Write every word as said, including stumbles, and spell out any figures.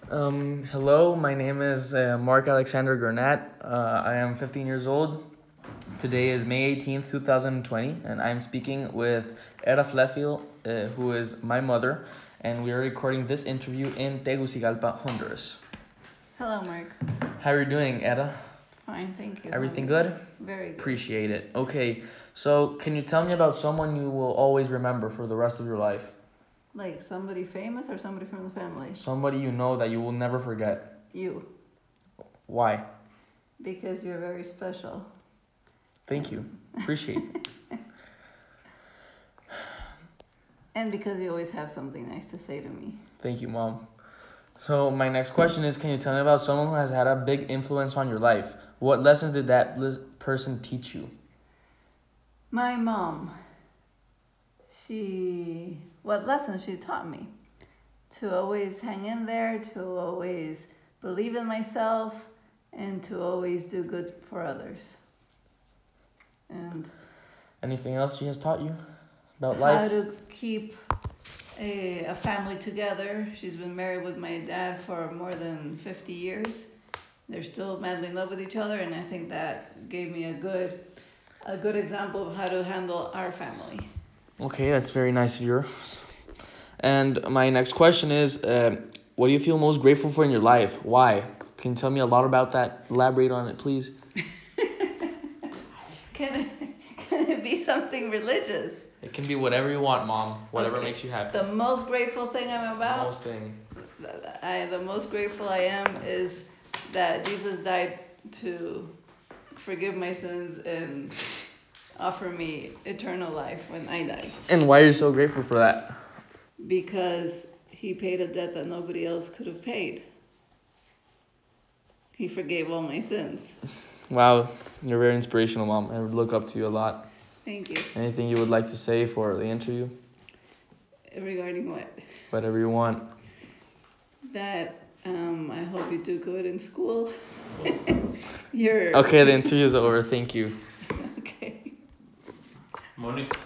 Um, hello, my name is uh, Mark Alexander Gurnett. Uh, I am fifteen years old. Today is May eighteenth, twenty twenty, and I'm speaking with Era Flefiel, uh, who is my mother, and we are recording this interview in Tegucigalpa, Honduras. Hello, Mark. How are you doing, Era? Fine, thank you. Everything good? Very good. Appreciate it. Okay, so can you tell me about someone you will always remember for the rest of your life? Like somebody famous or somebody from the family? Somebody you know that you will never forget. You. Why? Because you're very special. Thank you. Appreciate it. And because you always have something nice to say to me. Thank you, Mom. So my next question is, can you tell me about someone who has had a big influence on your life? What lessons did that lis- person teach you? My mom. She... What lessons she taught me? To always hang in there, to always believe in myself, and to always do good for others. And Anything else she has taught you about how life? to keep a, a family together. She's been married with my dad for more than fifty years. They're still madly in love with each other, and I think that gave me a good a good example of how to handle our family. Okay, that's very nice of yours. And my next question is, uh, what do you feel most grateful for in your life? Why? Can you tell me a lot about that? Elaborate on it, please. Can it, can it be something religious? It can be whatever you want, Mom. Whatever Okay. makes you happy. The most grateful thing I'm about, Most thing. I, the most grateful I am is that Jesus died to forgive my sins and offer me eternal life when I die. And why are you so grateful for that? Because he paid a debt that nobody else could have paid. He forgave all my sins. Wow, you're very inspirational, Mom. I would look up to you a lot. Thank you. Anything you would like to say for the interview? Regarding what? Whatever you want. That um, I hope you do good in school. You're Okay, the interview is over. Thank you. okay. Monique.